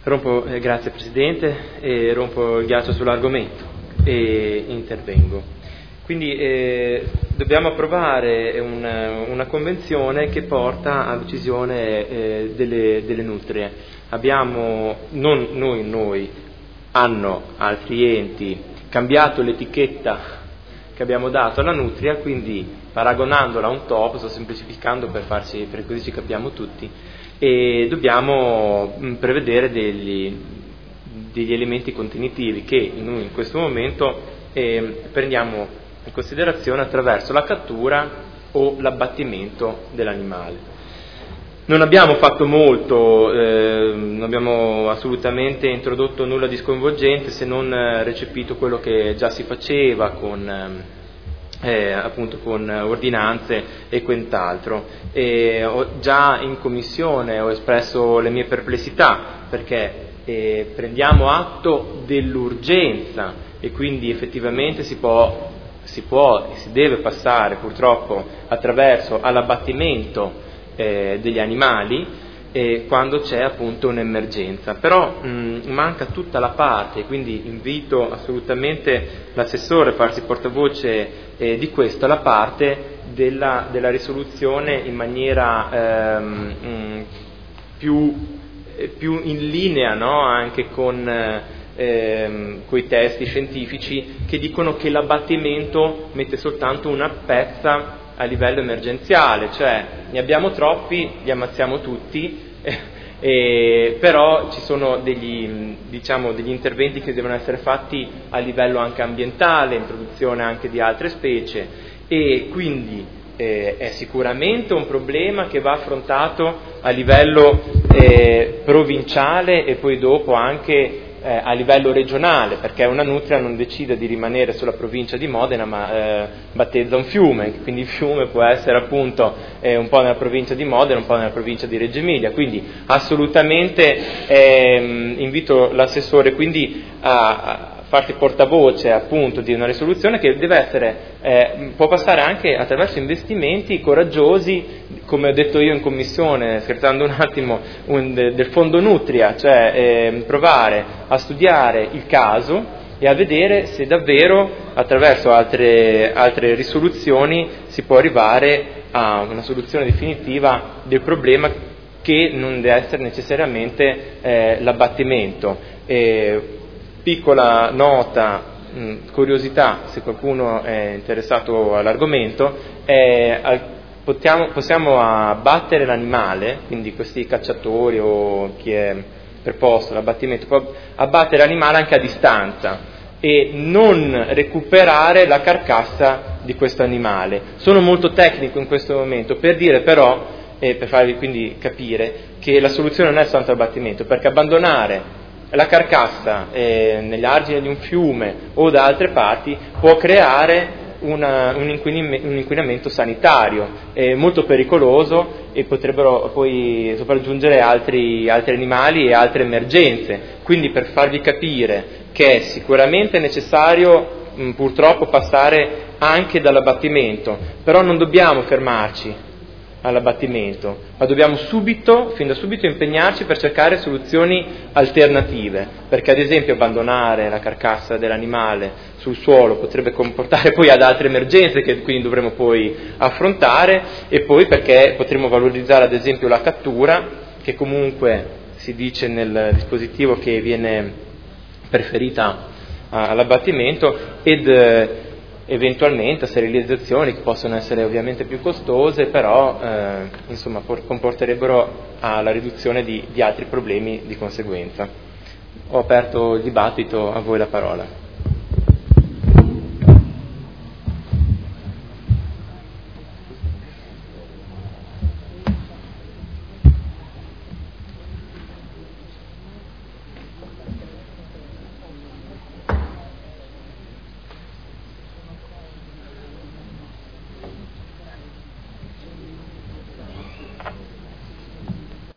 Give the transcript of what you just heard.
Grazie Presidente, rompo il ghiaccio sull'argomento e intervengo. Quindi dobbiamo approvare una convenzione che porta all'uccisione delle nutrie. Hanno altri enti cambiato l'etichetta che abbiamo dato alla nutria, quindi paragonandola a un topo, sto semplificando per così ci capiamo tutti, e dobbiamo prevedere degli elementi contenitivi che noi in questo momento prendiamo in considerazione attraverso la cattura o l'abbattimento dell'animale. Non abbiamo fatto molto, non abbiamo assolutamente introdotto nulla di sconvolgente, se non recepito quello che già si faceva con ordinanze e quant'altro. Già in commissione ho espresso le mie perplessità, perché prendiamo atto dell'urgenza e quindi effettivamente si deve passare purtroppo attraverso all'abbattimento degli animali quando c'è appunto un'emergenza, però manca tutta la parte, quindi invito assolutamente l'assessore a farsi portavoce di questo, la parte della risoluzione in maniera più in linea, no? Anche con i testi scientifici che dicono che l'abbattimento mette soltanto una pezza a livello emergenziale, cioè ne abbiamo troppi, li ammazziamo tutti, però ci sono degli interventi che devono essere fatti a livello anche ambientale, introduzione anche di altre specie, e quindi è sicuramente un problema che va affrontato a livello provinciale e poi dopo anche a livello regionale, perché una nutria non decide di rimanere sulla provincia di Modena, ma battezza un fiume, quindi il fiume può essere appunto un po' nella provincia di Modena, un po' nella provincia di Reggio Emilia, quindi assolutamente invito l'assessore quindi a farsi portavoce appunto di una risoluzione che deve essere, può passare anche attraverso investimenti coraggiosi, come ho detto io in commissione, scherzando un attimo, del fondo Nutria, cioè provare a studiare il caso e a vedere se davvero attraverso altre risoluzioni si può arrivare a una soluzione definitiva del problema, che non deve essere necessariamente l'abbattimento. Piccola nota, curiosità, se qualcuno è interessato all'argomento, possiamo abbattere l'animale, quindi questi cacciatori o chi è preposto all'abbattimento può abbattere l'animale anche a distanza e non recuperare la carcassa di questo animale. Sono molto tecnico in questo momento per dire però, per farvi quindi capire, che la soluzione non è soltanto l'abbattimento, perché abbandonare la carcassa negli argini di un fiume o da altre parti può creare un inquinamento sanitario molto pericoloso, e potrebbero poi sopraggiungere altri animali e altre emergenze. Quindi, per farvi capire che è sicuramente necessario purtroppo passare anche dall'abbattimento, però non dobbiamo fermarci all'abbattimento, ma dobbiamo fin da subito impegnarci per cercare soluzioni alternative, perché ad esempio abbandonare la carcassa dell'animale sul suolo potrebbe comportare poi ad altre emergenze che quindi dovremo poi affrontare, e poi perché potremo valorizzare ad esempio la cattura, che comunque si dice nel dispositivo che viene preferita all'abbattimento, ed eventualmente a sterilizzazioni che possono essere ovviamente più costose, però comporterebbero alla riduzione di altri problemi di conseguenza. Ho aperto il dibattito, a voi la parola.